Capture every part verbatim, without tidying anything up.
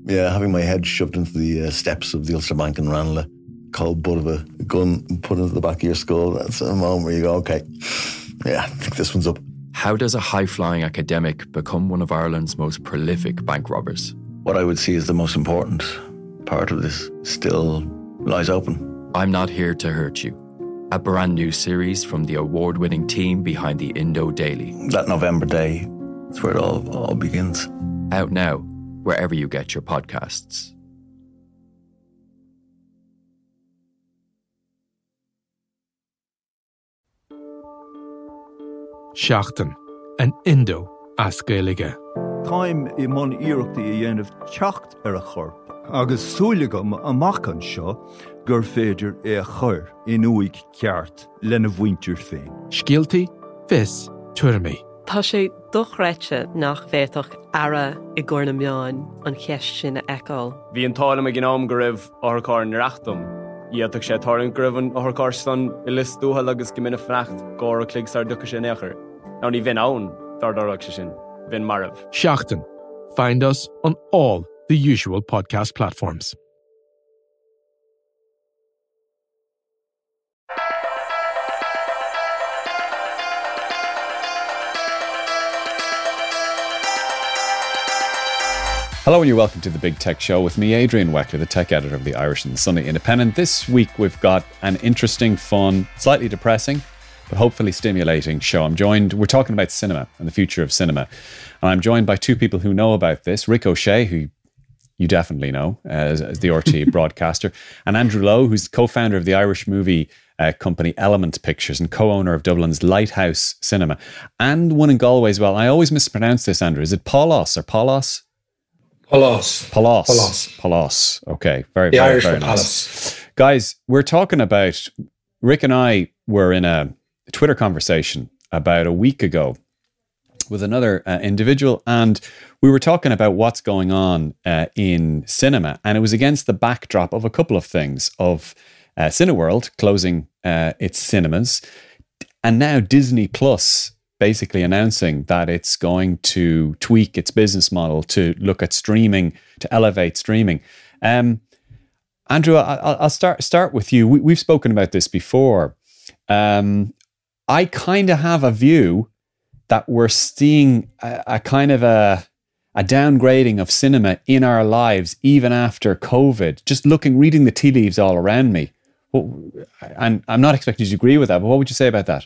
Yeah, having my head shoved into the uh, steps of the Ulster Bank in Ranelagh, cold butt of a gun put into the back of your skull. That's a moment where you go, okay, yeah, I think this one's up. How does a high-flying academic become one of Ireland's most prolific bank robbers? What I would see as the most important part of this still lies open. I'm Not Here to Hurt You, a brand new series from the award-winning team behind the Indo Daily. That November day, that's where it all, all begins. Out now, wherever you get your podcasts. Seachtain, an Indo as Gaeilge. Táim I mun iarachtaí a dhéanamh teacht ar a chorp, agus súlagam amach an seo gur féidir é a chur in uig ceart lena bhaintir féin. Scialtaí, fis, tuirmí. Tá sé dochreite nach bhéadach ara I gcóna meáin an cheist sin a eáil. Bhí an tála me gnám go raibh orchár na reachtam. Iadach sé táirn go raibh an orchár stan I lis dúhal agus go minic freacht gár a cligsar ducha sé néachar. Ná ní bhín ann dar darach sé sin. Bhín marabh. Seachtain. Find us on all the usual podcast platforms. Hello and you're welcome to The Big Tech Show with me, Adrian Weckler, the tech editor of the Irish and Sunday Independent. This week we've got an interesting, fun, slightly depressing, but hopefully stimulating show. I'm joined, we're talking about cinema and the future of cinema. And I'm joined by two people who know about this. Rick O'Shea, who you definitely know as, as the R T broadcaster, and Andrew Lowe, who's co-founder of the Irish movie uh, company Element Pictures and co-owner of Dublin's Lighthouse Cinema. And one in Galway as well. I always mispronounce this, Andrew. Is it Paulos or Paulos? Palos. Palos. Palos. Palos. Okay. Very, the very, Irish very for nice. Palos. Guys, we're talking about, Rick and I were in a Twitter conversation about a week ago with another uh, individual, and we were talking about what's going on uh, in cinema, and it was against the backdrop of a couple of things, of uh, Cineworld closing uh, its cinemas, and now Disney Plus basically announcing that it's going to tweak its business model to look at streaming, to elevate streaming. Um, Andrew, I, I'll start start with you. We, we've spoken about this before. Um, I kind of have a view that we're seeing a, a kind of a, a downgrading of cinema in our lives, even after COVID. Just looking, reading the tea leaves all around me. Well, and I'm not expecting you to agree with that, but what would you say about that?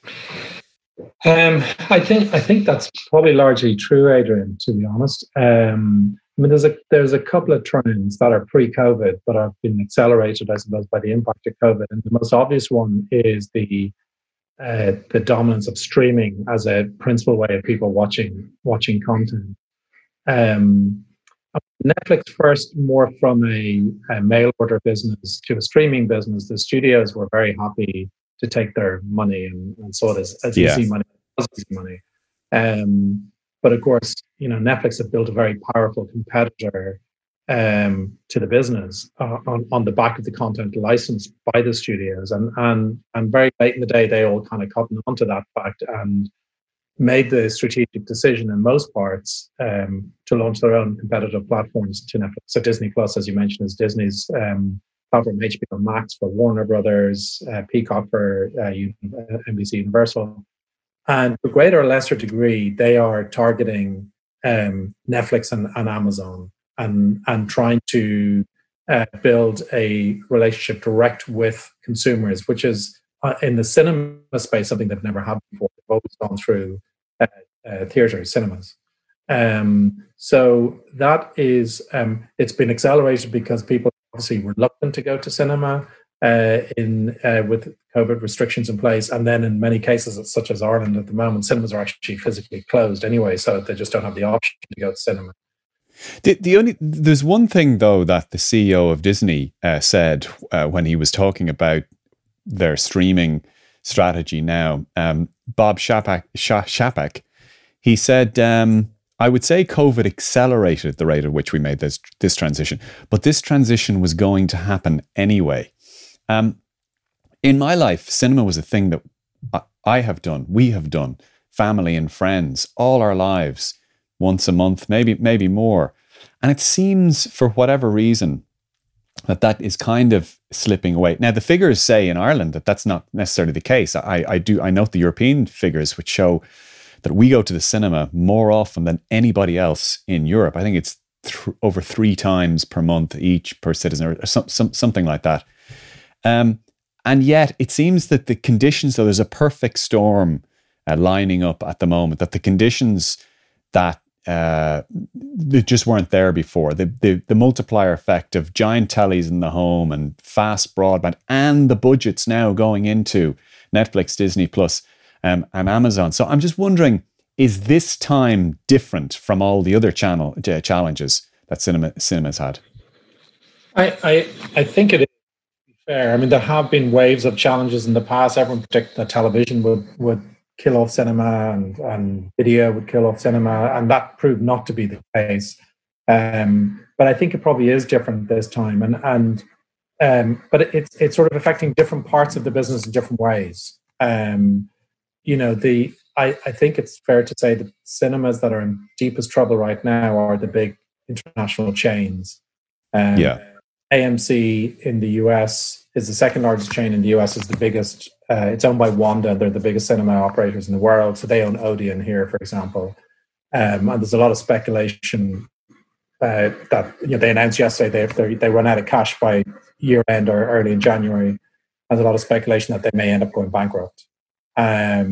Um, I think I think that's probably largely true, Adrian, to be honest. Um, I mean, there's a there's a couple of trends that are pre-COVID, but have been accelerated, I suppose, by the impact of COVID. And the most obvious one is the uh, the dominance of streaming as a principal way of people watching watching content. Um, Netflix first morphed from a, a mail order business to a streaming business. The studios were very happy to take their money and, and saw it as, as yeah. easy money, as easy money. Um, but of course, you know, Netflix have built a very powerful competitor um, to the business uh, on, on the back of the content licensed by the studios. And, and, and very late in the day, they all kind of cottoned onto that fact and made the strategic decision in most parts um, to launch their own competitive platforms to Netflix. So Disney Plus, as you mentioned, is Disney's um, platform, H B O Max for Warner Brothers, uh, Peacock for uh, N B C Universal. And to a greater or lesser degree, they are targeting um, Netflix and, and Amazon and, and trying to uh, build a relationship direct with consumers, which is uh, in the cinema space, something they've never had before. They've always gone through uh, uh, theaters, cinemas. Um, so that is, um, it's been accelerated because people obviously reluctant to go to cinema uh, in uh, with COVID restrictions in place, and then in many cases, such as Ireland at the moment, cinemas are actually physically closed anyway, so they just don't have the option to go to cinema. The, the only there's one thing though that the C E O of Disney uh, said uh, when he was talking about their streaming strategy now, um, Bob Chapek, Chapek, he said. Um, I would say COVID accelerated the rate at which we made this this transition, but this transition was going to happen anyway. Um, in my life, cinema was a thing that I have done, we have done, family and friends, all our lives, once a month, maybe maybe more. And it seems, for whatever reason, that that is kind of slipping away. Now, the figures say in Ireland that that's not necessarily the case. I, I do I note the European figures, which show that we go to the cinema more often than anybody else in Europe. I think it's th- over three times per month each per citizen, or some, some, something like that. Um, and yet, it seems that the conditions, though, there's a perfect storm uh, lining up at the moment, that the conditions that Uh, they just weren't there before. The, the the multiplier effect of giant tellies in the home and fast broadband, and the budgets now going into Netflix, Disney Plus, um, and Amazon. So I'm just wondering, is this time different from all the other channel uh, challenges that cinema cinemas had? I, I I think it is fair. I mean, there have been waves of challenges in the past. Everyone predicted that television would would kill off cinema, and, and video would kill off cinema, and that proved not to be the case. Um, but I think it probably is different this time, and and um, but it, it's it's sort of affecting different parts of the business in different ways. Um, you know, the I, I think it's fair to say that cinemas that are in deepest trouble right now are the big international chains. Um, yeah. A M C in the U S is the second largest chain in the U S. Is the biggest. Uh, it's owned by Wanda. They're the biggest cinema operators in the world. So they own Odeon here, for example. Um, and there's a lot of speculation uh, that, you know, they announced yesterday they they run out of cash by year end or early in January. There's a lot of speculation that they may end up going bankrupt. Um,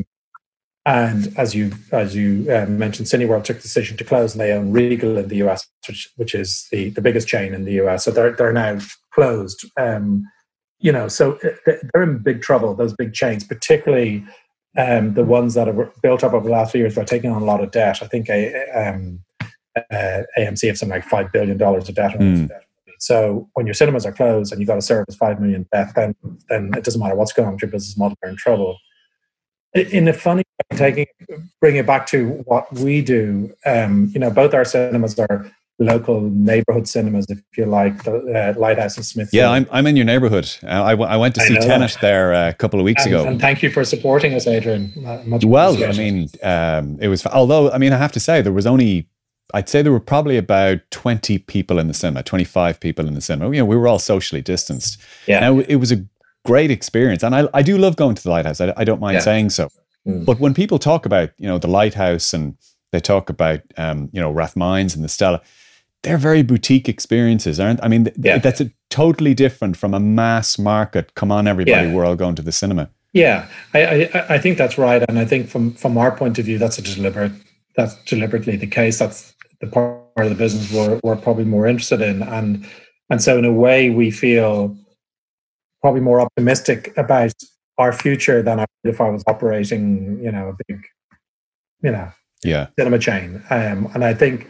and as you as you um, mentioned, Cineworld took the decision to close, and they own Regal in the U S, which which is the, the biggest chain in the U S. So they're they're now closed. Um, You know, so they're in big trouble, those big chains, particularly um, the ones that have built up over the last few years by taking on a lot of debt. I think a, um, uh, A M C have something like five billion dollars of debt. Mm. So when your cinemas are closed and you've got to service five million debt, then, then it doesn't matter what's going on with your business model, you're in trouble. In a funny way, taking, bring it back to what we do, um, you know, both our cinemas are local neighborhood cinemas, if you like, the uh, Lighthouse and Smithfield. Yeah, I'm I'm in your neighborhood. Uh, I, w- I went to see Tenet there uh, a couple of weeks and, ago. And thank you for supporting us, Adrian. Much well, I mean, um, it was, although, I mean, I have to say, there was only, I'd say there were probably about twenty people in the cinema, twenty-five people in the cinema. You know, we were all socially distanced. Yeah. Now, it was a great experience. And I, I do love going to the Lighthouse. I, I don't mind yeah. saying so. Mm. But when people talk about, you know, the Lighthouse, and they talk about, um, you know, Rathmines and the Stella, they're very boutique experiences, aren't? I mean, th- yeah. that's a totally different from a mass market. Come on, everybody, yeah. we're all going to the cinema. Yeah, I, I I think that's right, and I think from from our point of view, that's a deliberate that's deliberately the case. That's the part of the business we're we're probably more interested in, and and so in a way, we feel probably more optimistic about our future than I would if I was operating, you know, a big, you know, yeah, cinema chain. Um, and I think.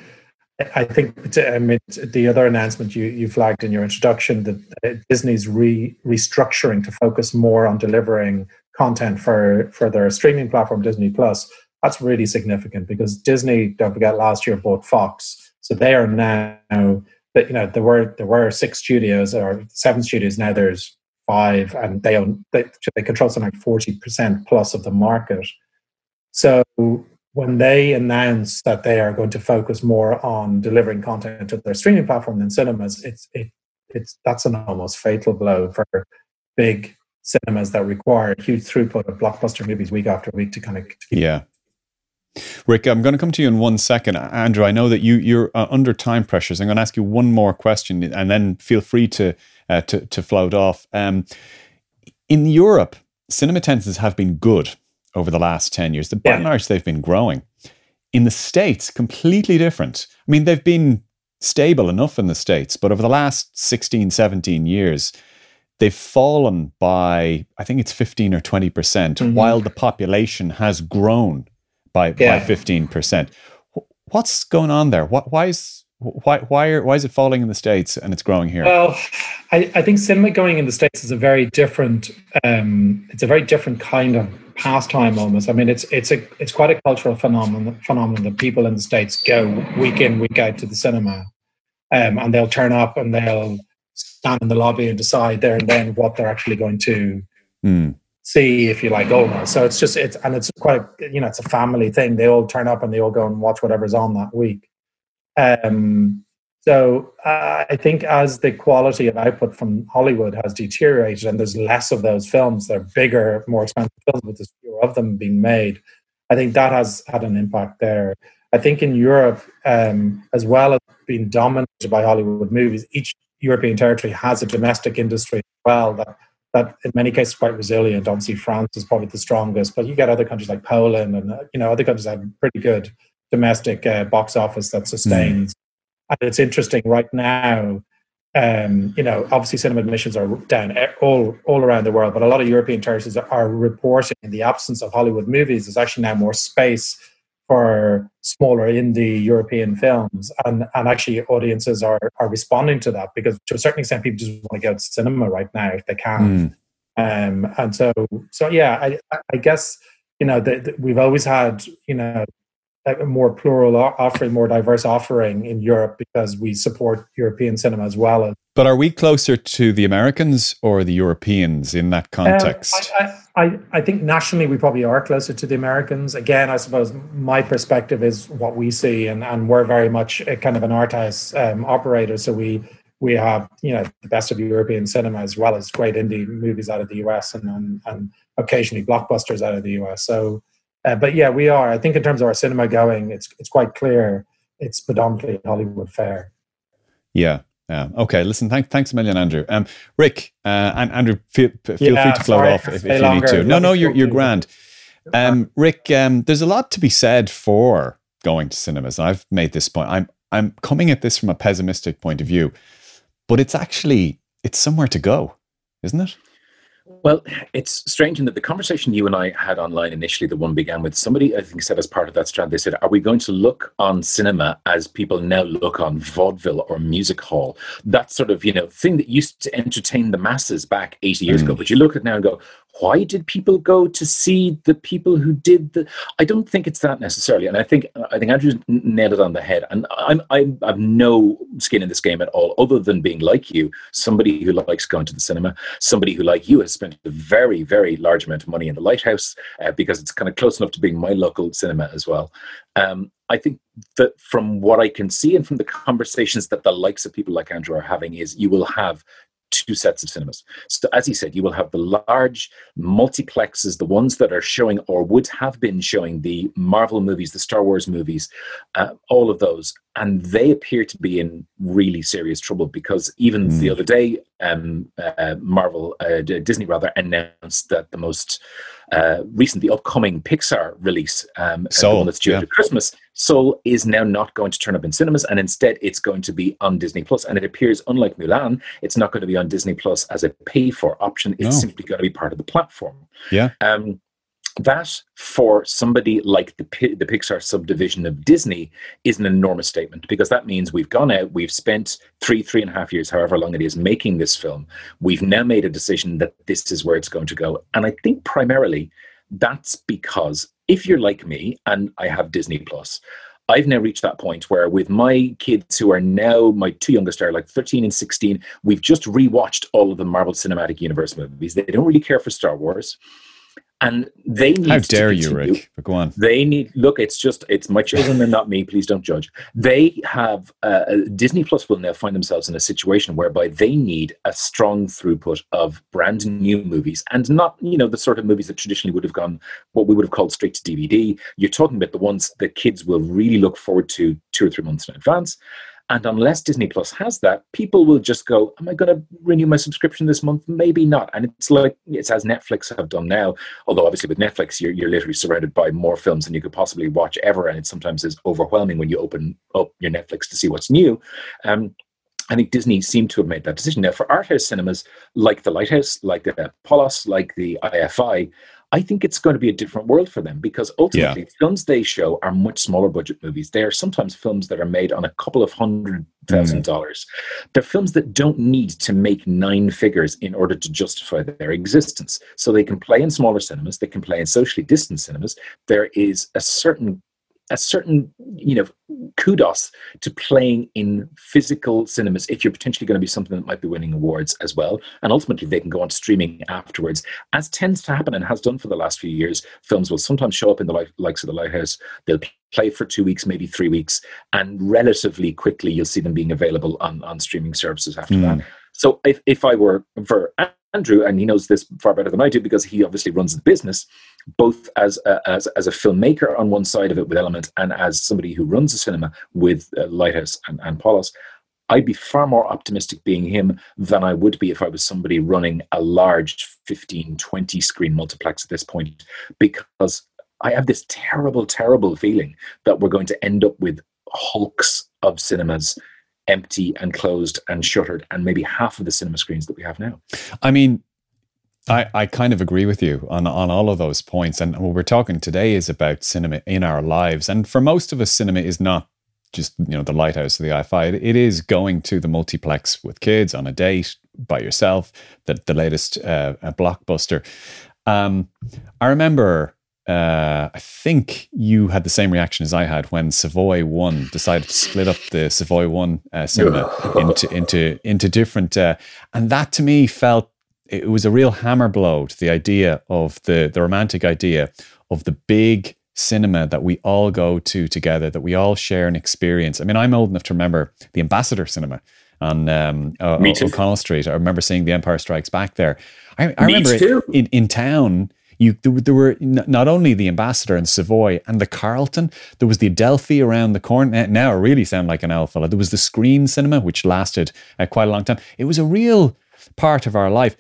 I think I mean, the other announcement you, you flagged in your introduction, that Disney's re, restructuring to focus more on delivering content for, for their streaming platform, Disney Plus, that's really significant, because Disney, don't forget, last year bought Fox. So they are now, you know, there were there were six studios or seven studios. Now there's five, and they own they, they control something like forty percent plus of the market. So when they announce that they are going to focus more on delivering content to their streaming platform than cinemas, it's it it's that's an almost fatal blow for big cinemas that require huge throughput of blockbuster movies week after week to kind of to keep. Yeah. Rick, I'm going to come to you in one second. Andrew, I know that you you're uh, under time pressures. I'm going to ask you one more question, and then feel free to uh, to to float off. Um, in Europe, cinema attendances have been good over the last ten years. By and large, they've been growing. In the States, completely different. I mean, they've been stable enough in the States, but over the last sixteen, seventeen years, they've fallen by, I think it's fifteen or twenty percent, mm-hmm. while the population has grown by, yeah. by fifteen percent. What's going on there? What, why is why why are, why is it falling in the States and it's growing here? Well, I, I think cinema going in the States is a very different. Um, it's a very different kind of pastime almost. I mean, it's it's a it's quite a cultural phenomenon. Phenomenon that people in the States go week in, week out to the cinema, um, and they'll turn up and they'll stand in the lobby and decide there and then what they're actually going to mm. see, if you like, almost. So it's just it's and it's quite a, you know it's a family thing. They all turn up and they all go and watch whatever's on that week. Um, So uh, I think as the quality of output from Hollywood has deteriorated and there's less of those films, they're bigger, more expensive films, but there's fewer of them being made. I think that has had an impact there. I think in Europe, um, as well as being dominated by Hollywood movies, each European territory has a domestic industry as well that, that in many cases is quite resilient. Obviously, France is probably the strongest, but you get other countries like Poland and uh, you know other countries that have pretty good domestic uh, box office that sustains. Mm. And it's interesting right now, um, you know, obviously cinema admissions are down all, all around the world, but a lot of European territories are reporting in the absence of Hollywood movies, there's actually now more space for smaller indie European films. And, and actually audiences are, are responding to that because to a certain extent, people just want to go to cinema right now if they can. Mm. Um, and so, so yeah, I, I guess, you know, the, the, we've always had, you know, a more plural offering, more diverse offering in Europe because we support European cinema as well. But are we closer to the Americans or the Europeans in that context? Um, I, I, I think nationally we probably are closer to the Americans. Again, I suppose my perspective is what we see, and, and we're very much a kind of an art house um, operator. So we we have you know the best of European cinema as well as great indie movies out of the U S and and, and occasionally blockbusters out of the U S. So. Uh, but yeah, we are. I think in terms of our cinema going, it's it's quite clear it's predominantly Hollywood fare. Yeah. Yeah. Okay. Listen. Thank, thanks a million, Andrew. Um, Rick uh, and Andrew, feel, feel yeah, free to float sorry, off if, if you need to. No, no, you're you're grand. Um, Rick, um, there's a lot to be said for going to cinemas. I've made this point. I'm I'm coming at this from a pessimistic point of view, but it's actually it's somewhere to go, isn't it? Well, it's strange in that the conversation you and I had online initially, the one began with somebody, I think, said as part of that strand, they said, are we going to look on cinema as people now look on vaudeville or music hall? That sort of, you know, thing that used to entertain the masses back eighty years mm. ago. But you look at it now and go, why did people go to see the people who did the... I don't think it's that necessarily. And I think I think Andrew's nailed it on the head. And I'm, I'm, I have no skin in this game at all, other than being like you, somebody who likes going to the cinema, somebody who, like you, has spent a very, very large amount of money in the Lighthouse uh, because it's kind of close enough to being my local cinema as well. Um, I think that from what I can see and from the conversations that the likes of people like Andrew are having is you will have two sets of cinemas. So as he said, you will have the large multiplexes, the ones that are showing or would have been showing the Marvel movies, the Star Wars movies, uh, all of those. And they appear to be in really serious trouble because even mm. the other day, um, uh, Marvel, uh, Disney rather, announced that the most uh, recent, the upcoming Pixar release, um, Soul, the one that's due yeah. to Christmas, Soul is now not going to turn up in cinemas, and instead it's going to be on Disney Plus. And it appears, unlike Mulan, it's not going to be on Disney Plus as a pay-for option. It's no. simply going to be part of the platform. Yeah. Um, that, for somebody like the the Pixar subdivision of Disney, is an enormous statement, because that means we've gone out, we've spent three, three and a half years, however long it is, making this film. We've now made a decision that this is where it's going to go. And I think primarily that's because if you're like me, and I have Disney Plus, I've now reached that point where with my kids, who are now, my two youngest are like thirteen and sixteen, we've just rewatched all of the Marvel Cinematic Universe movies. They don't really care for Star Wars. And they need How dare to you, Rick? But go on. They need, look, it's just, it's my children and not me. Please don't judge. They have, uh, Disney Plus will now find themselves in a situation whereby they need a strong throughput of brand new movies, and not, you know, the sort of movies that traditionally would have gone, what we would have called straight to D V D. You're talking about the ones that kids will really look forward to two or three months in advance. And unless Disney Plus has that, people will just go, am I going to renew my subscription this month? Maybe not. And it's like, it's as Netflix have done now. Although obviously with Netflix, you're, you're literally surrounded by more films than you could possibly watch ever. And it sometimes is overwhelming when you open up your Netflix to see what's new. Um, I think Disney seemed to have made that decision. Now, for art house cinemas, like the Lighthouse, like the Polos, like the I F I, I think it's going to be a different world for them, because ultimately yeah. films they show are much smaller budget movies. They are sometimes films that are made on a couple of hundred thousand mm. dollars. They're films that don't need to make nine figures in order to justify their existence. So they can play in smaller cinemas. They can play in socially distant cinemas. There is a certain a certain, you know, kudos to playing in physical cinemas if you're potentially going to be something that might be winning awards as well. And ultimately they can go on streaming afterwards, as tends to happen and has done for the last few years. Films will sometimes show up in the li- likes of the Lighthouse. They'll play for two weeks, maybe three weeks, and relatively quickly you'll see them being available on, on streaming services after mm. that. So if, if I were for Andrew, and he knows this far better than I do because he obviously runs the business, both as a, as, as a filmmaker on one side of it with Element and as somebody who runs a cinema with uh, Lighthouse and, and Paulus, I'd be far more optimistic being him than I would be if I was somebody running a large fifteen, twenty screen multiplex at this point, because I have this terrible, terrible feeling that we're going to end up with hulks of cinemas empty and closed and shuttered, and maybe half of the cinema screens that we have now. I mean, I, I kind of agree with you on, on all of those points. And what we're talking today is about cinema in our lives. And for most of us, cinema is not just, you know, the Lighthouse or the I F I. It, it is going to the multiplex with kids on a date, by yourself, the, the latest uh, blockbuster. Um, I remember, uh, I think you had the same reaction as I had when Savoy One decided to split up the Savoy One uh, cinema into into into different, uh, and that to me felt it was a real hammer blow to the idea of the the romantic idea of the big cinema that we all go to together, that we all share an experience. I mean, I'm old enough to remember the Ambassador Cinema on um, uh, O'Connell Street. I remember seeing The Empire Strikes Back there. I, I remember it, in in town. You there, there were not only the Ambassador and Savoy and the Carlton. There was the Adelphi around the corner. Now I really sound like an old fella. There was the Screen Cinema, which lasted uh, quite a long time. It was a real part of our life.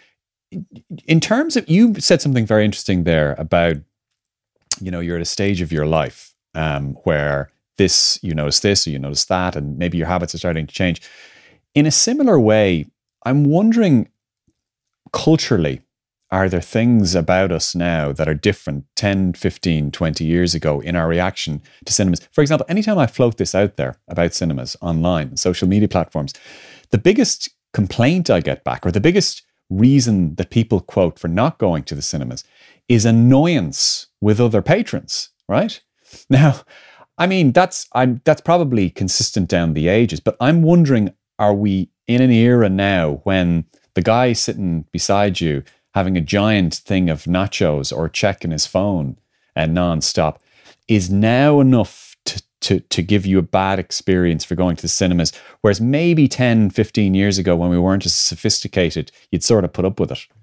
In terms of, you said something very interesting there about, you know, you're at a stage of your life um, where this, you notice this or you notice that, and maybe your habits are starting to change. In a similar way, I'm wondering, culturally, are there things about us now that are different ten, fifteen, twenty years ago in our reaction to cinemas? For example, anytime I float this out there about cinemas online, social media platforms, the biggest complaint I get back, or the biggest reason that people quote for not going to the cinemas, is annoyance with other patrons, right? Now, I mean, that's I'm that's probably consistent down the ages, but I'm wondering, are we in an era now when the guy sitting beside you having a giant thing of nachos or checking his phone and non-stop is now enough to, to, to give you a bad experience for going to the cinemas, whereas maybe ten, fifteen years ago when we weren't as sophisticated, you'd sort of put up with it?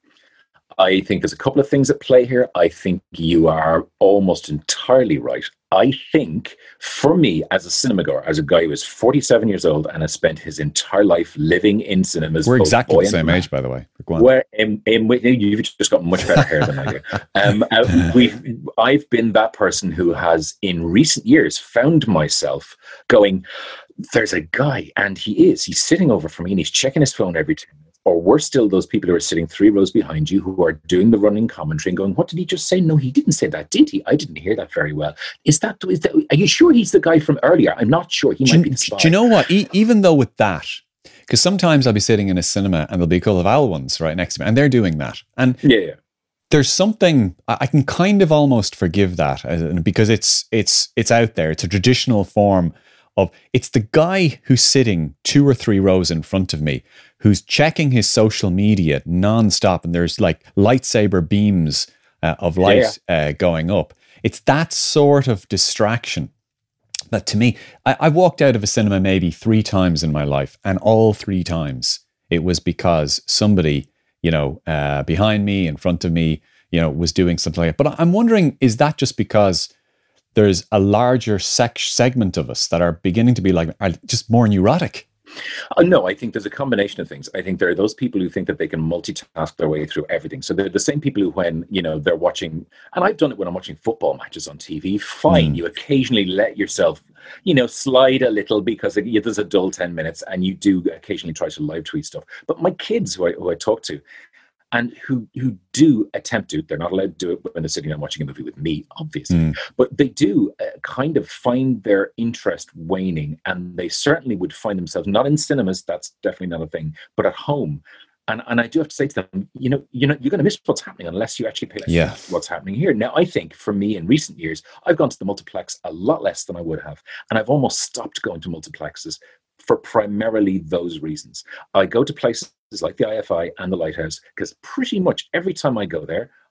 I think there's a couple of things at play here. I think you are almost entirely right. I think for me, as a cinema goer, as a guy who is forty-seven years old and has spent his entire life living in cinemas. We're exactly the same age, by the way. Where in, in, you've just got much better hair than I do. Um, uh, we've, I've been that person who has, in recent years, found myself going, there's a guy, and he is, he's sitting over from me and he's checking his phone every ten minutes. Or we're still those people who are sitting three rows behind you who are doing the running commentary and going, what did he just say? No, he didn't say that, did he? I didn't hear that very well. Is that, is that are you sure he's the guy from earlier? I'm not sure. He do, might be the spy. Do you know what? E- even though with that, because sometimes I'll be sitting in a cinema and there'll be a couple of owl ones right next to me and they're doing that. And yeah, yeah. There's something, I can kind of almost forgive that because it's it's it's out there. It's a traditional form of, it's the guy who's sitting two or three rows in front of me who's checking his social media nonstop, and there's like lightsaber beams uh, of light yeah. uh, going up. It's that sort of distraction that, to me, I, I walked out of a cinema maybe three times in my life, and all three times it was because somebody, you know, uh, behind me, in front of me, you know, was doing something like that. But I'm wondering, is that just because there's a larger sec- segment of us that are beginning to be like, are just more neurotic? Uh, no, I think there's a combination of things. I think there are those people who think that they can multitask their way through everything. So they're the same people who, when, you know, they're watching, and I've done it when I'm watching football matches on T V, fine, mm. you occasionally let yourself, you know, slide a little because there's a dull ten minutes, and you do occasionally try to live tweet stuff. But my kids who I, who I talk to, and who who do attempt to, they're not allowed to do it when they're sitting and watching a movie with me, obviously, mm. but they do uh, kind of find their interest waning, and they certainly would find themselves, not in cinemas, that's definitely not a thing, but at home. And and I do have to say to them, you know, you know, you're going to miss what's happening unless you actually pay attention yeah. to what's happening here. Now, I think for me in recent years, I've gone to the multiplex a lot less than I would have, and I've almost stopped going to multiplexes for primarily those reasons. I go to places like the I F I and the Lighthouse because pretty much every time I go there,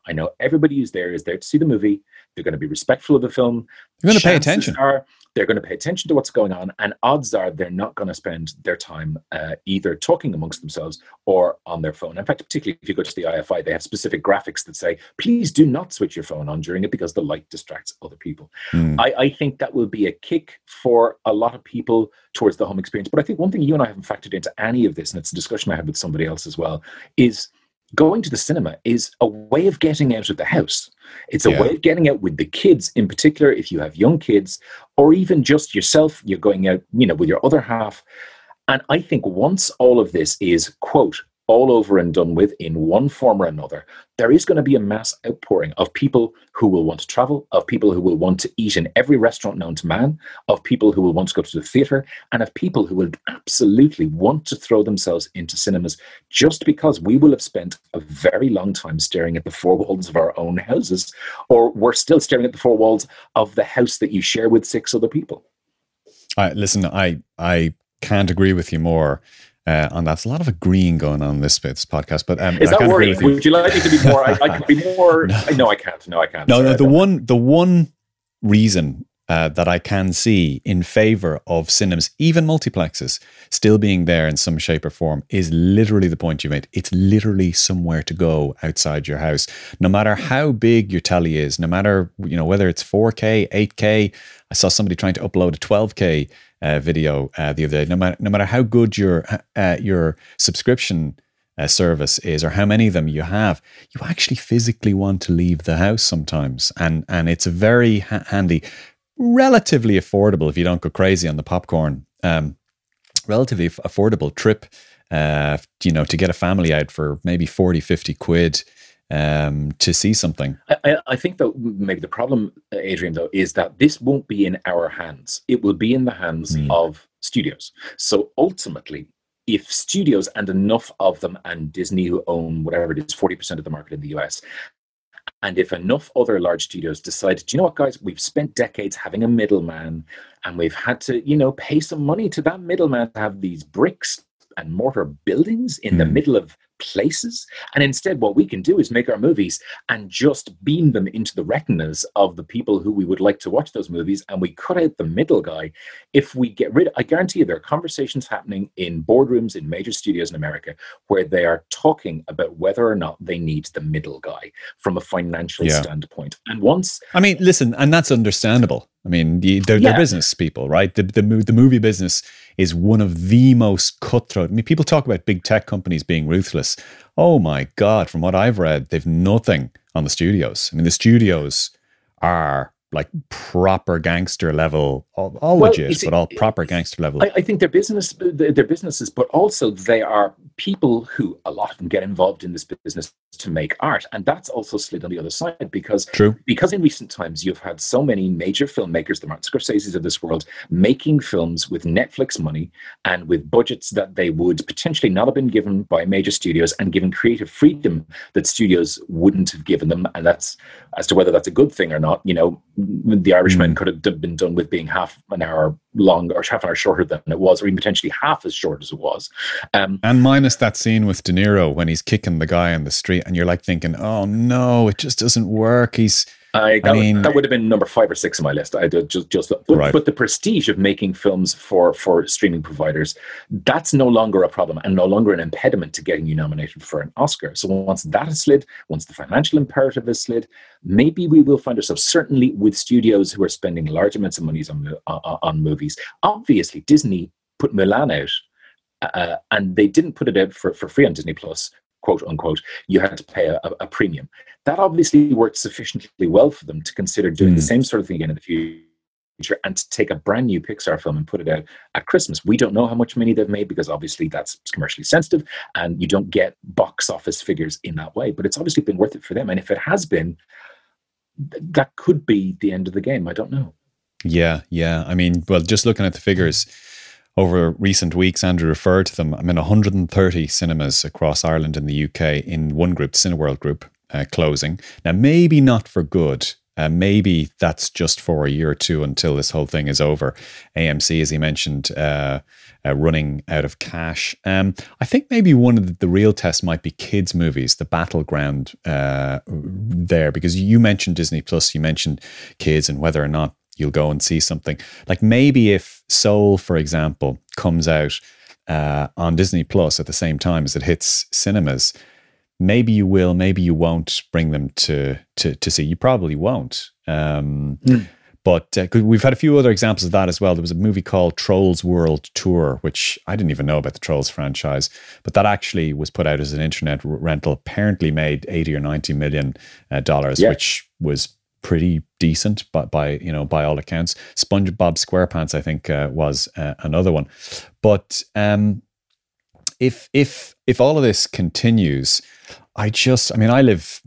I know everybody who's there is there to see the movie. They're going to be respectful of the film. They're going to pay Chances attention. Are they're going to pay attention to what's going on, and odds are they're not going to spend their time uh, either talking amongst themselves or on their phone. In fact, particularly if you go to the I F I, they have specific graphics that say, please do not switch your phone on during it because the light distracts other people. Mm. I, I think that will be a kick for a lot of people towards the home experience. But I think one thing you and I haven't factored into any of this, and it's a discussion I had with somebody else as well, is going to the cinema is a way of getting out of the house. It's a Yeah. way of getting out with the kids, in particular, if you have young kids, or even just yourself, you're going out, you know, with your other half. And I think once all of this is, quote, all over and done with in one form or another, there is going to be a mass outpouring of people who will want to travel, of people who will want to eat in every restaurant known to man, of people who will want to go to the theatre, and of people who will absolutely want to throw themselves into cinemas just because we will have spent a very long time staring at the four walls of our own houses, or we're still staring at the four walls of the house that you share with six other people. I, listen, I I can't agree with you more. Uh, and that's a lot of agreeing going on in this, this podcast. But um, is I that can't agree worrying? with you. Would you like me to be more? I, I can be more. no. no, I can't. No, I can't. No, Sorry, no. The I one, the one reason uh, that I can see in favor of cinemas, even multiplexes, still being there in some shape or form, is literally the point you made. It's literally somewhere to go outside your house. No matter how big your telly is, no matter you know whether it's four K, eight K. I saw somebody trying to upload a twelve K uh, video uh, the other day. No matter no matter how good your uh, your subscription uh, service is, or how many of them you have, you actually physically want to leave the house sometimes, and and it's a very ha- handy, relatively affordable if you don't go crazy on the popcorn. Um, relatively f- affordable trip, uh, you know, to get a family out for maybe forty, fifty quid. Um, to see something. I, I think that maybe the problem, Adrian, though, is that this won't be in our hands. It will be in the hands mm. of studios. So ultimately, if studios, and enough of them, and Disney, who own whatever it is, forty percent of the market in the U S, and if enough other large studios decide, do you know what, guys, we've spent decades having a middleman, and we've had to, you know, pay some money to that middleman to have these bricks and mortar buildings in mm. the middle of places, and instead what we can do is make our movies and just beam them into the retinas of the people who we would like to watch those movies, and we cut out the middle guy. If we get rid, I guarantee you there are conversations happening in boardrooms in major studios in America where they are talking about whether or not they need the middle guy from a financial yeah. standpoint. And once, I mean, listen, and that's understandable. I mean, the, they're, yeah. they're business people, right? The, the the movie business is one of the most cutthroat. I mean, people talk about big tech companies being ruthless. Oh my God, from what I've read, they've nothing on the studios. I mean, the studios are like proper gangster level, all, all well, legit, see, but all proper gangster level. I, I think they're business, they're businesses, but also they are people who, a lot of them get involved in this business to make art. And that's also slid on the other side because, True. because in recent times, you've had so many major filmmakers, the Martin Scorsese's of this world, making films with Netflix money and with budgets that they would potentially not have been given by major studios, and given creative freedom that studios wouldn't have given them. And that's, as to whether that's a good thing or not, you know, The Irishman mm. could have been done with being half an hour longer or half an hour shorter than it was, or even potentially half as short as it was. Um, and minus that scene with De Niro when he's kicking the guy on the street, and you're like thinking, oh no, it just doesn't work. He's, I, that, I mean, would, that would have been number five or six on my list. I did just, just but, right. but the prestige of making films for, for streaming providers, that's no longer a problem and no longer an impediment to getting you nominated for an Oscar. So once that has slid, once the financial imperative has slid, maybe we will find ourselves, certainly with studios who are spending large amounts of money on, on, on movies. Obviously, Disney put Mulan out, uh, and they didn't put it out for, for free on Disney Plus, quote unquote. You had to pay a, a premium. That obviously worked sufficiently well for them to consider doing mm. the same sort of thing again in the future, and to take a brand new Pixar film and put it out at Christmas. We don't know how much money they've made because obviously that's commercially sensitive and you don't get box office figures in that way, but it's obviously been worth it for them. And if it has been, th- that could be the end of the game. I don't know. Yeah, yeah. I mean, well, just looking at the figures over recent weeks, Andrew referred to them. I mean, one hundred thirty cinemas across Ireland and the U K in one group, the Cineworld group, uh, closing. Now, maybe not for good. Uh, maybe that's just for a year or two until this whole thing is over. A M C, as he mentioned, uh, uh, running out of cash. Um, I think maybe one of the, the real tests might be kids' movies, the battleground uh, there, because you mentioned Disney Plus, you mentioned kids and whether or not you'll go and see something. Like maybe if Soul, for example, comes out uh, on Disney Plus at the same time as it hits cinemas, maybe you will, maybe you won't bring them to to, to see. You probably won't. Um, mm. But uh, we've had a few other examples of that as well. There was a movie called Trolls World Tour, which I didn't even know about the Trolls franchise, but that actually was put out as an internet r- rental, apparently made eighty or ninety million uh, dollars, yeah. which was pretty decent by, by, you know, by all accounts. SpongeBob SquarePants, I think, uh, was uh, another one. But um, if if if all of this continues, I just, I mean, I live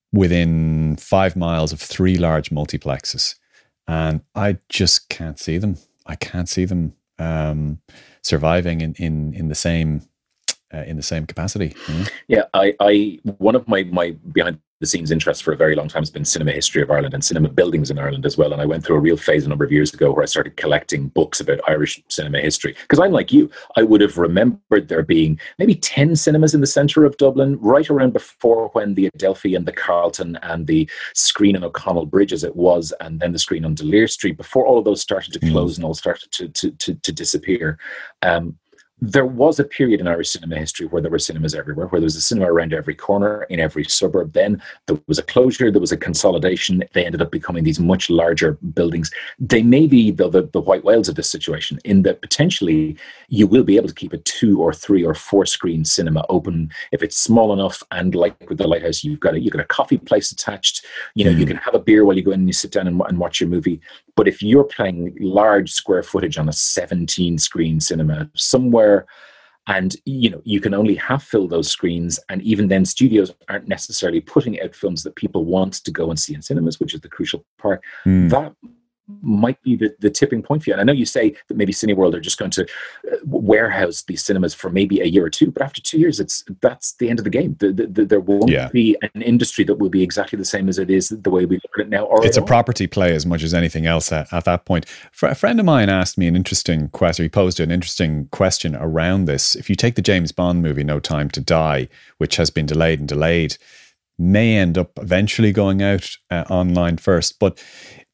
within five miles of three large multiplexes, and I just can't see them. I can't see them um, surviving in, in, in the same uh, in the same capacity. You know? Yeah, I, I one of my my behind the scenes interest for a very long time has been cinema history of Ireland and cinema buildings in Ireland as well. And I went through a real phase a number of years ago where I started collecting books about Irish cinema history. Because I'm like you, I would have remembered there being maybe ten cinemas in the centre of Dublin, right around before when the Adelphi and the Carlton and the screen on O'Connell Bridge as it was, and then the screen on Delir Street, before all of those started to close mm. and all started to, to, to, to disappear. Um, There was a period in Irish cinema history where there were cinemas everywhere, where there was a cinema around every corner, in every suburb. Then there was a closure, there was a consolidation. They ended up becoming these much larger buildings. They may be the, the, the white whales of this situation, in that potentially you will be able to keep a two or three or four screen cinema open if it's small enough. And like with the Lighthouse, you've got a, you've got a coffee place attached. You know, mm. you can have a beer while you go in and you sit down and, and watch your movie. But if you're playing large square footage on a seventeen screen cinema somewhere, and you know you can only half fill those screens, and even then studios aren't necessarily putting out films that people want to go and see in cinemas, which is the crucial part, mm. that might be the, the tipping point for you. And I know you say that maybe Cineworld are just going to warehouse these cinemas for maybe a year or two, but after two years, it's that's the end of the game. The, the, the, there won't yeah. be an industry that will be exactly the same as it is the way we look at it now. Or it's a property play as much as anything else at, at that point. A friend of mine asked me an interesting question. He posed an interesting question around this. If you take the James Bond movie, No Time to Die, which has been delayed and delayed, may end up eventually going out uh, online first, but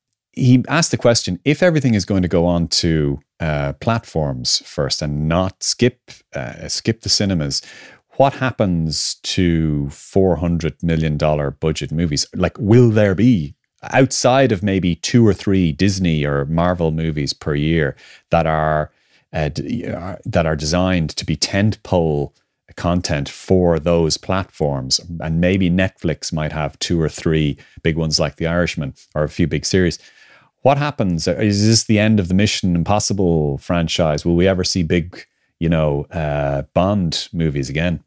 he asked the question, if everything is going to go on to uh, platforms first and not skip uh, skip the cinemas, what happens to four hundred million dollars budget movies? Like, will there be, outside of maybe two or three Disney or Marvel movies per year that are uh, that are designed to be tentpole content for those platforms, and maybe Netflix might have two or three big ones like The Irishman or a few big series? What happens? Is this the end of the Mission Impossible franchise? Will we ever see big, you know, uh, Bond movies again?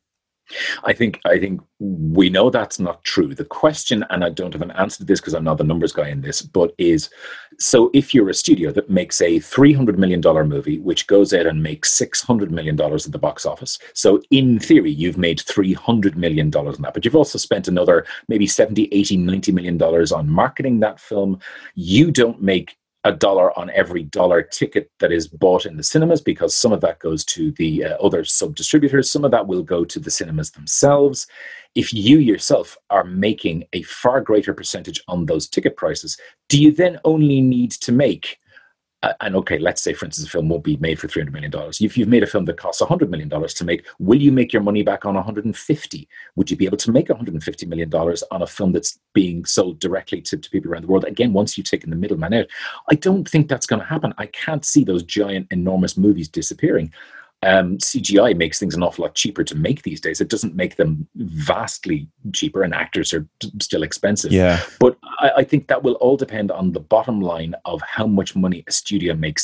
I think I think we know that's not true. The question, and I don't have an answer to this because I'm not the numbers guy in this, but is, so if you're a studio that makes a three hundred million dollars movie, which goes out and makes six hundred million dollars at the box office, so in theory, you've made three hundred million dollars on that, but you've also spent another maybe seventy, eighty, ninety million dollars on marketing that film. You don't make a dollar on every dollar ticket that is bought in the cinemas, because some of that goes to the uh, other sub-distributors. Some of that will go to the cinemas themselves. If you yourself are making a far greater percentage on those ticket prices, do you then only need to make, uh, and okay, let's say, for instance, a film won't be made for three hundred million dollars. If you've made a film that costs one hundred million dollars to make, will you make your money back on one hundred fifty? Would you be able to make one hundred fifty million dollars on a film that's being sold directly to, to people around the world? Again, once you've taken the middleman out, I don't think that's going to happen. I can't see those giant, enormous movies disappearing. Um, C G I makes things an awful lot cheaper to make these days. It doesn't make them vastly cheaper, and actors are still expensive. Yeah. But I, I think that will all depend on the bottom line of how much money a studio makes.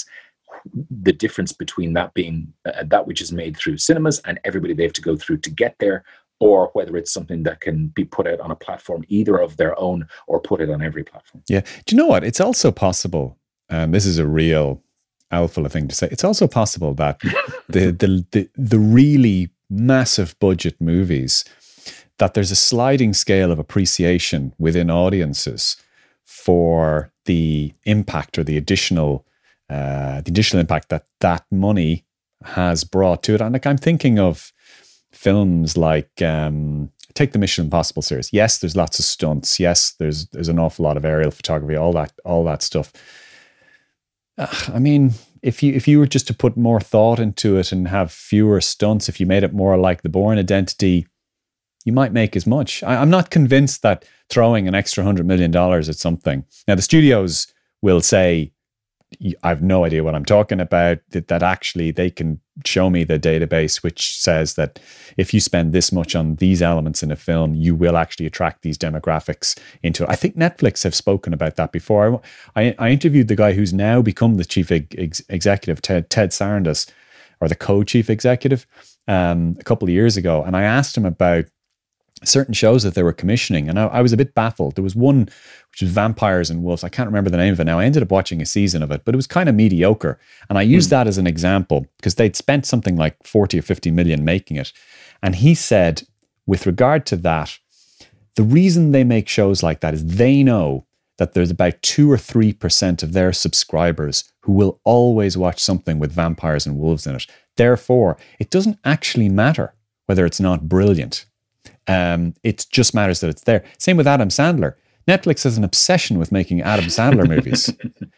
The difference between that being uh, that which is made through cinemas and everybody they have to go through to get there, or whether it's something that can be put out on a platform, either of their own, or put it on every platform. Yeah. Do you know what? It's also possible, and this is a real alpha thing to say, it's also possible that the, the the the really massive budget movies, that there's a sliding scale of appreciation within audiences for the impact or the additional uh, the additional impact that that money has brought to it. And like I'm thinking of films like um, take the Mission Impossible series. Yes, there's lots of stunts. Yes, there's there's an awful lot of aerial photography, all that all that stuff. Uh, I mean, if you if you were just to put more thought into it and have fewer stunts, if you made it more like the Bourne Identity, you might make as much. I, I'm not convinced that throwing an extra hundred million dollars at something. Now, the studios will say, I have no idea what I'm talking about, that, that actually they can show me the database which says that if you spend this much on these elements in a film, you will actually attract these demographics into it. I think Netflix have spoken about that before. I, I interviewed the guy who's now become the chief ex- executive, Ted, Ted Sarandos, or the co-chief executive, um, a couple of years ago. And I asked him about certain shows that they were commissioning, and I, I was a bit baffled. There was one which was Vampires and Wolves. I can't remember the name of it now. I ended up watching a season of it, but it was kind of mediocre. And I used mm. that as an example because they'd spent something like forty or fifty million making it. And he said, with regard to that, the reason they make shows like that is they know that there's about two or three percent of their subscribers who will always watch something with vampires and wolves in it. Therefore, it doesn't actually matter whether it's not brilliant. Um, it just matters that it's there. Same with Adam Sandler. Netflix has an obsession with making Adam Sandler movies.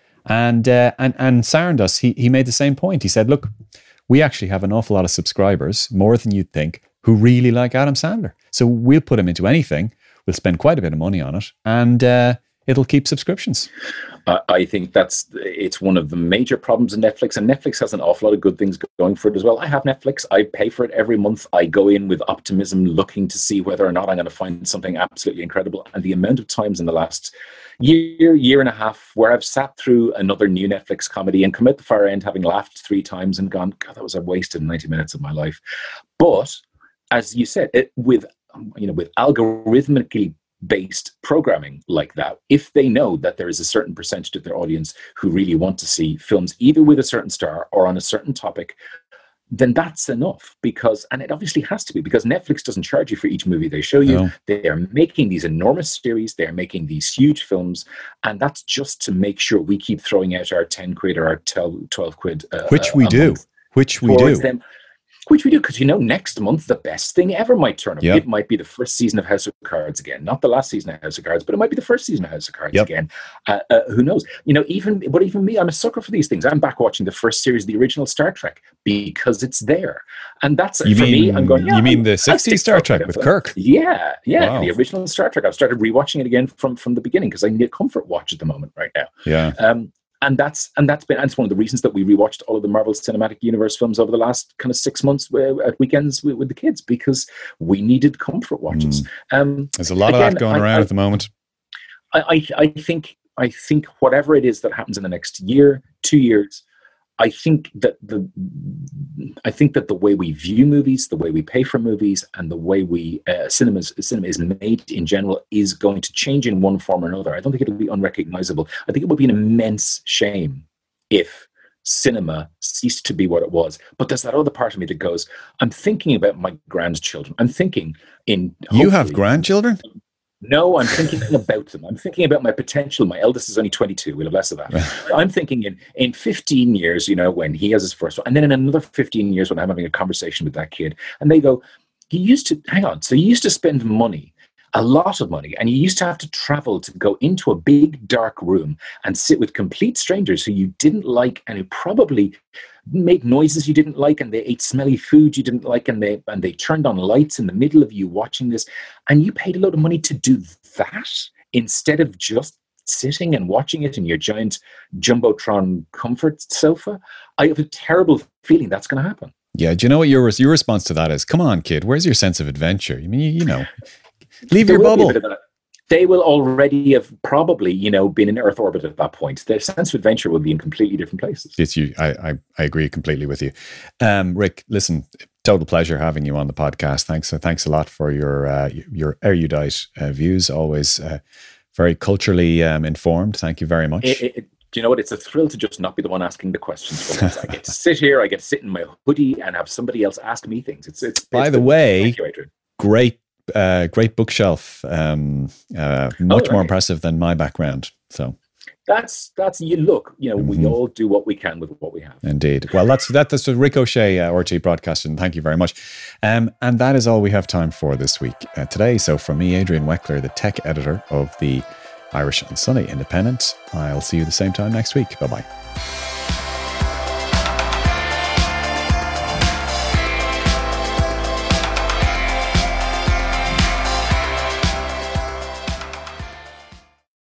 And uh, and and Sarandos, he, he made the same point. He said, look, we actually have an awful lot of subscribers, more than you'd think, who really like Adam Sandler. So we'll put him into anything. We'll spend quite a bit of money on it. And uh, it'll keep subscriptions. Uh, I think that's it's one of the major problems in Netflix, and Netflix has an awful lot of good things going for it as well. I have Netflix. I pay for it every month. I go in with optimism, looking to see whether or not I'm going to find something absolutely incredible. And the amount of times in the last year, year and a half, where I've sat through another new Netflix comedy and come out the far end having laughed three times and gone, God, that was a wasted ninety minutes of my life. But as you said, it, with you know, with algorithmically based programming like that, if they know that there is a certain percentage of their audience who really want to see films either with a certain star or on a certain topic, then that's enough. Because, and it obviously has to be, because Netflix doesn't charge you for each movie they show you. No. They are making these enormous series, they're making these huge films, and that's just to make sure we keep throwing out our ten quid or our twelve quid uh, which we do which we do them. Which we do, because, you know, next month, the best thing ever might turn up. Yep. It might be the first season of House of Cards again. Not the last season of House of Cards, but it might be the first season of House of Cards yep. again. Uh, uh, who knows? You know, even, but even me, I'm a sucker for these things. I'm back watching the first series of the original Star Trek because it's there. And that's, you for mean, me, I'm going, yeah, you mean the sixties Star Trek with Kirk? Yeah, yeah, wow. The original Star Trek. I've started rewatching it again from, from the beginning because I need a comfort watch at the moment right now. Yeah. Um, And that's and that's been and it's one of the reasons that we rewatched all of the Marvel Cinematic Universe films over the last kind of six months at weekends with, with the kids, because we needed comfort watches. Mm. Um, There's a lot again, of that going I, around I, at the moment. I, I, I think I think whatever it is that happens in the next year, two years, I think that the I think that the way we view movies, the way we pay for movies, and the way we uh, cinemas cinema is made in general is going to change in one form or another. I don't think it'll be unrecognizable. I think it would be an immense shame if cinema ceased to be what it was. But there's that other part of me that goes, I'm thinking about my grandchildren. I'm thinking in you have grandchildren. No, I'm thinking about them. I'm thinking about my potential. My eldest is only twenty-two. We'll have less of that. I'm thinking in, in fifteen years, you know, when he has his first one, and then in another fifteen years when I'm having a conversation with that kid, and they go, he used to, hang on, so you used to spend money, a lot of money, and you used to have to travel to go into a big dark room and sit with complete strangers who you didn't like and who probably made noises you didn't like, and they ate smelly food you didn't like, and they and they turned on lights in the middle of you watching this, and you paid a lot of money to do that instead of just sitting and watching it in your giant Jumbotron comfort sofa. I have a terrible feeling that's going to happen. Yeah, do you know what your your response to that is? Come on, kid, where's your sense of adventure? I mean, you, you know, leave your bubble. They will already have probably, you know, been in Earth orbit at that point. Their sense of adventure will be in completely different places. It's you. I, I, I agree completely with you. Um, Rick, listen, total pleasure having you on the podcast. Thanks. Thanks a lot for your uh, your erudite uh, views. Always uh, very culturally um, informed. Thank you very much. It, it, do you know what? It's a thrill to just not be the one asking the questions for once. I get to sit here, I get to sit in my hoodie and have somebody else ask me things. It's, it's, By it's the been, way, thank you, Adrian. great Uh, great bookshelf, um, uh, much oh, right. more impressive than my background. So that's that's you look, you know, mm-hmm. we all do what we can with what we have. Indeed. Well, that's that, that's the Ricochet uh, R T broadcasting. Thank you very much. Um, and that is all we have time for this week uh, today. So from me, Adrian Weckler, the tech editor of the Irish and Sunday Independent, I'll see you the same time next week. Bye bye.